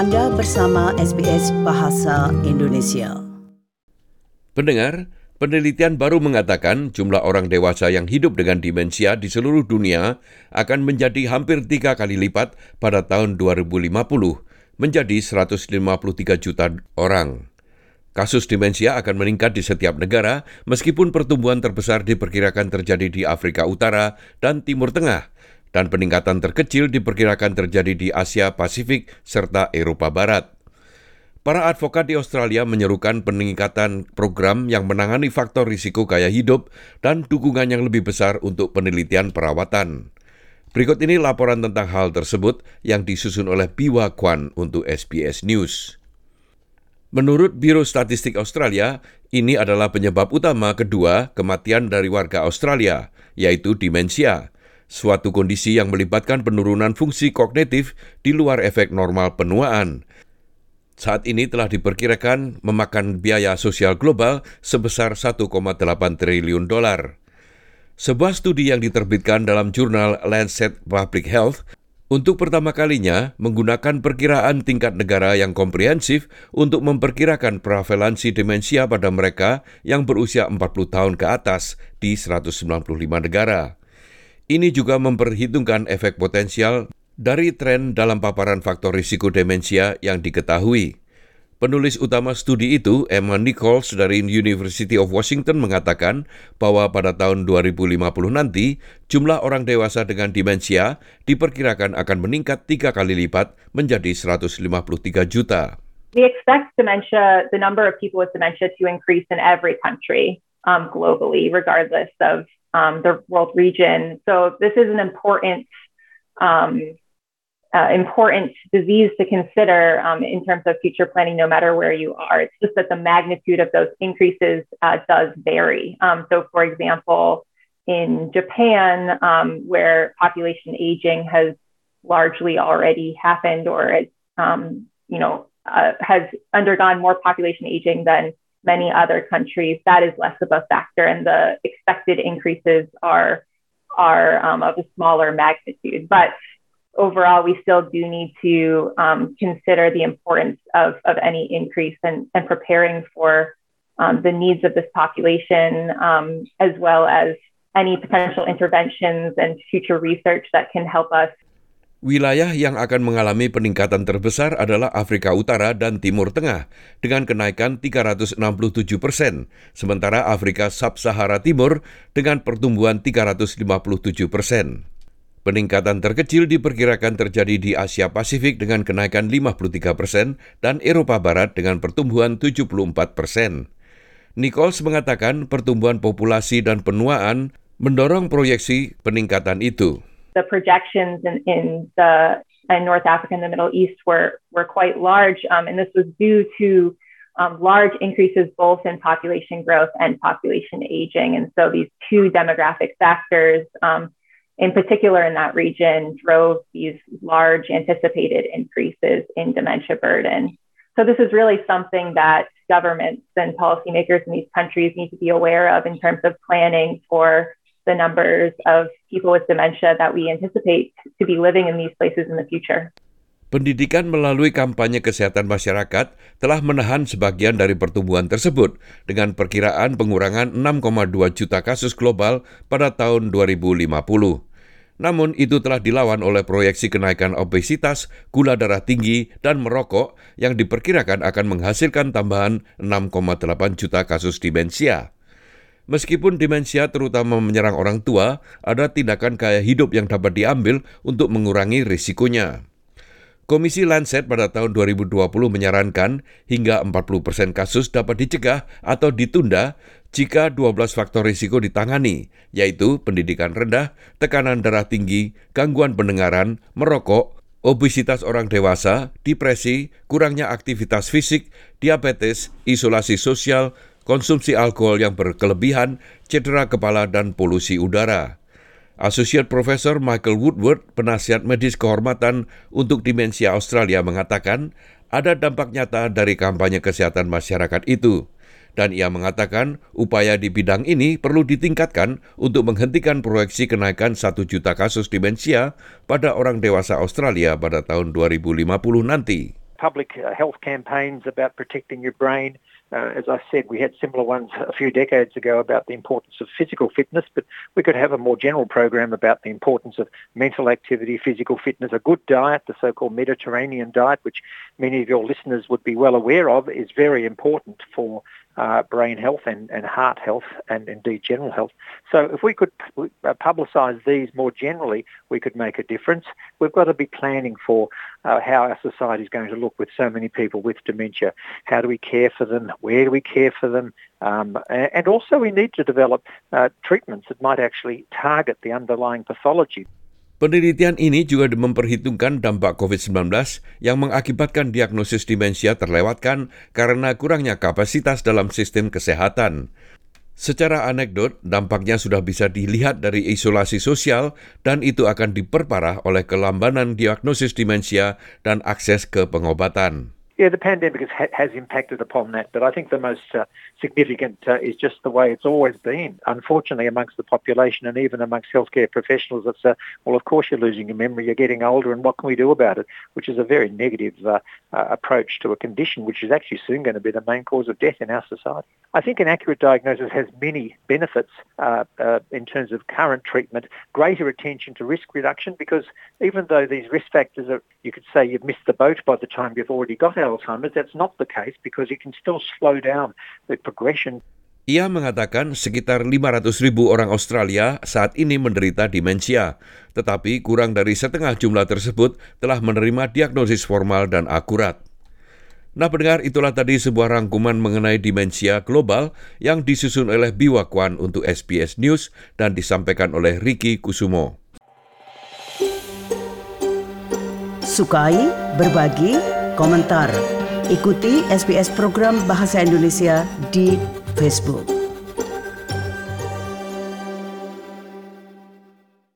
Anda bersama SBS Bahasa Indonesia. Pendengar, penelitian baru mengatakan jumlah orang dewasa yang hidup dengan demensia di seluruh dunia akan menjadi hampir 3 kali lipat pada tahun 2050, menjadi 153 juta orang. Kasus demensia akan meningkat di setiap negara, meskipun pertumbuhan terbesar diperkirakan terjadi di Afrika Utara dan Timur Tengah, dan peningkatan terkecil diperkirakan terjadi di Asia Pasifik serta Eropa Barat. Para advokat di Australia menyerukan peningkatan program yang menangani faktor risiko gaya hidup dan dukungan yang lebih besar untuk penelitian perawatan. Berikut ini laporan tentang hal tersebut yang disusun oleh Biwa Kwan untuk SBS News. Menurut Biro Statistik Australia, ini adalah penyebab utama kedua kematian dari warga Australia, yaitu demensia, suatu kondisi yang melibatkan penurunan fungsi kognitif di luar efek normal penuaan. Saat ini telah diperkirakan memakan biaya sosial global sebesar 1,8 triliun dolar. Sebuah studi yang diterbitkan dalam jurnal Lancet Public Health untuk pertama kalinya menggunakan perkiraan tingkat negara yang komprehensif untuk memperkirakan prevalensi demensia pada mereka yang berusia 40 tahun ke atas di 195 negara. Ini juga memperhitungkan efek potensial dari tren dalam paparan faktor risiko demensia yang diketahui. Penulis utama studi itu, Emma Nichols dari University of Washington, mengatakan bahwa pada tahun 2050 nanti, jumlah orang dewasa dengan demensia diperkirakan akan meningkat 3 kali lipat menjadi 153 juta. We expect the number of people with dementia to increase in every country globally, regardless of the world region. So this is an important disease to consider in terms of future planning, no matter where you are. It's just that the magnitude of those increases does vary. So, for example, in Japan, where population aging has largely already happened, or has undergone more population aging than many other countries, that is less of a factor, and the expected increases are of a smaller magnitude. But overall, we still do need to consider the importance of any increase and preparing for the needs of this population, as well as any potential interventions and future research that can help us. Wilayah yang akan mengalami peningkatan terbesar adalah Afrika Utara dan Timur Tengah dengan kenaikan 367%, sementara Afrika Sub-Sahara Timur dengan pertumbuhan 357%. Peningkatan terkecil diperkirakan terjadi di Asia Pasifik dengan kenaikan 53% dan Eropa Barat dengan pertumbuhan 74%. Nichols mengatakan pertumbuhan populasi dan penuaan mendorong proyeksi peningkatan itu. The projections in North Africa and the Middle East were quite large, and this was due to large increases both in population growth and population aging. And so these two demographic factors, in particular in that region, drove these large anticipated increases in dementia burden. So this is really something that governments and policymakers in these countries need to be aware of in terms of planning for the numbers of people with dementia that we anticipate to be living in these places in the future. Pendidikan melalui kampanye kesehatan masyarakat telah menahan sebagian dari pertumbuhan tersebut dengan perkiraan pengurangan 6,2 juta kasus global pada tahun 2050. Namun itu telah dilawan oleh proyeksi kenaikan obesitas, gula darah tinggi, dan merokok yang diperkirakan akan menghasilkan tambahan 6,8 juta kasus demensia. Meskipun demensia terutama menyerang orang tua, ada tindakan gaya hidup yang dapat diambil untuk mengurangi risikonya. Komisi Lancet pada tahun 2020 menyarankan hingga 40% kasus dapat dicegah atau ditunda jika 12 faktor risiko ditangani, yaitu pendidikan rendah, tekanan darah tinggi, gangguan pendengaran, merokok, obesitas orang dewasa, depresi, kurangnya aktivitas fisik, diabetes, isolasi sosial, konsumsi alkohol yang berkelebihan, cedera kepala, dan polusi udara. Associate Professor Michael Woodward, penasihat medis kehormatan untuk demensia Australia, mengatakan ada dampak nyata dari kampanye kesehatan masyarakat itu. Dan ia mengatakan upaya di bidang ini perlu ditingkatkan untuk menghentikan proyeksi kenaikan 1 juta kasus demensia pada orang dewasa Australia pada tahun 2050 nanti. public health campaigns about protecting your brain. As I said, we had similar ones a few decades ago about the importance of physical fitness, but we could have a more general program about the importance of mental activity, physical fitness, a good diet, the so-called Mediterranean diet, which many of your listeners would be well aware of, is very important for brain health and heart health and indeed general health. So if we could publicise these more generally, we could make a difference. We've got to be planning for how our society is going to look with so many people with dementia. How do we care for them? Where do we care for them? And also we need to develop treatments that might actually target the underlying pathology. Penelitian ini juga memperhitungkan dampak COVID-19 yang mengakibatkan diagnosis demensia terlewatkan karena kurangnya kapasitas dalam sistem kesehatan. Secara anekdot, dampaknya sudah bisa dilihat dari isolasi sosial dan itu akan diperparah oleh kelambanan diagnosis demensia dan akses ke pengobatan. Yeah, the pandemic has impacted upon that, but I think the most significant is just the way it's always been. Unfortunately, amongst the population and even amongst healthcare professionals, it's well, of course you're losing your memory, you're getting older, and what can we do about it? Which is a very negative approach to a condition which is actually soon going to be the main cause of death in our society. I think an accurate diagnosis has many benefits in terms of current treatment, greater attention to risk reduction, because even though these risk factors are, you could say you've missed the boat by the time you've already got Alzheimer's, that's not the case because you can still slow down the progression. Ia mengatakan sekitar 500,000 orang Australia saat ini menderita demensia, tetapi kurang dari setengah jumlah tersebut telah menerima diagnosis formal dan akurat. Nah pendengar, itulah tadi sebuah rangkuman mengenai demensia global yang disusun oleh Biwa Kwan untuk SBS News dan disampaikan oleh Ricky Kusumo. Sukai, berbagi, komentar. Ikuti SBS program Bahasa Indonesia di Facebook.